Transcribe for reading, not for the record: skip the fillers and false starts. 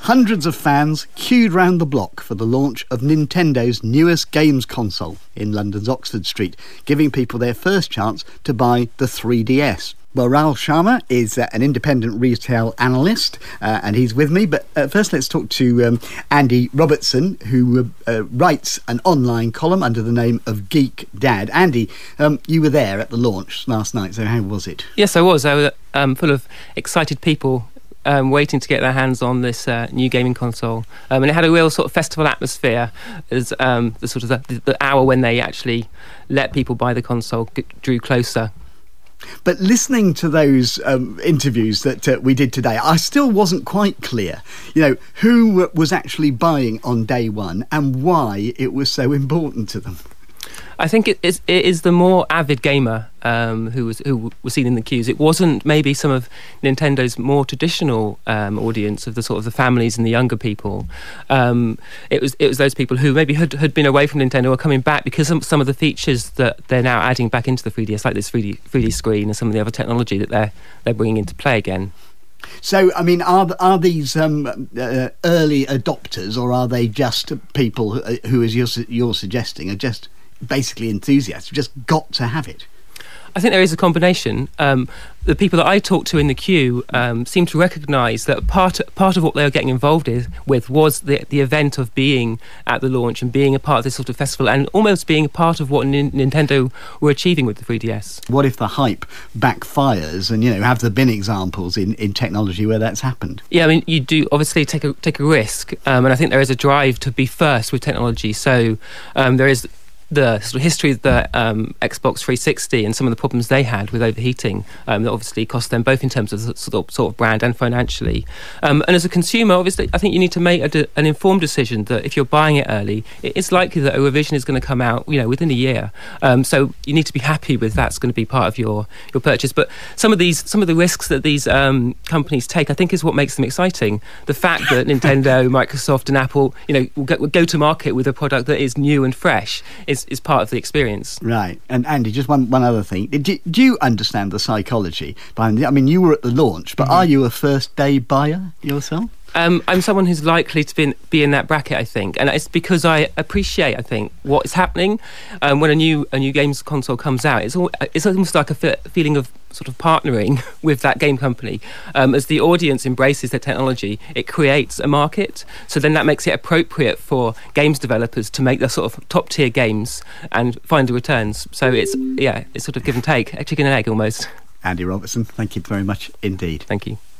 Hundreds of fans queued round the block for the launch of Nintendo's newest games console in London's Oxford Street, giving people their first chance to buy the 3DS. Well, Rahul Sharma is an independent retail analyst and he's with me. But first, let's talk to Andy Robertson, who writes an online column under the name of Geek Dad. Andy, you were there at the launch last night, so how was it? Yes, I was. I was full of excited people waiting to get their hands on this new gaming console. And it had a real sort of festival atmosphere as the hour when they actually let people buy the console drew closer. But listening to those interviews that we did today, I still wasn't quite clear, who was actually buying on day one and why it was so important to them. I think it is the more avid gamer who was seen in the queues. It wasn't maybe some of Nintendo's more traditional audience of the sort of the families and the younger people. It was those people who maybe had been away from Nintendo or coming back because some of the features that they're now adding back into the 3DS, like this 3D screen and some of the other technology that they're bringing into play again. So, I mean, are these early adopters, or are they just people who, as you're suggesting, are just basically enthusiasts who just got to have it? I think there is a combination. The people that I talked to in the queue seem to recognise that part of what they were getting involved with was the event of being at the launch and being a part of this sort of festival and almost being a part of what Nintendo were achieving with the 3DS. What if the hype backfires and, have there been examples in technology where that's happened? Yeah, I mean, you do obviously take a risk and I think there is a drive to be first with technology. So there is the sort of history of the Xbox 360 and some of the problems they had with overheating that obviously cost them both in terms of the sort of brand and financially. And as a consumer, obviously, I think you need to make an informed decision that if you're buying it early, it's likely that a revision is going to come out, within a year. So you need to be happy with that's going to be part of your purchase. But some of the risks that these companies take, I think, is what makes them exciting. The fact that Nintendo, Microsoft, and Apple, will go to market with a product that is new and fresh is part of the experience. Right. And Andy, just one other thing. Do you understand the psychology behind it? I mean, you were at the launch, but Are you a first day buyer yourself? I'm someone who's likely to be in that bracket, I think, and it's because I appreciate, I think, what is happening when a new games console comes out. It's almost like a feeling of sort of partnering with that game company. As the audience embraces their technology, it creates a market. So then that makes it appropriate for games developers to make the sort of top tier games and find the returns. So it's sort of give and take, a chicken and egg almost. Andy Robertson, thank you very much indeed. Thank you.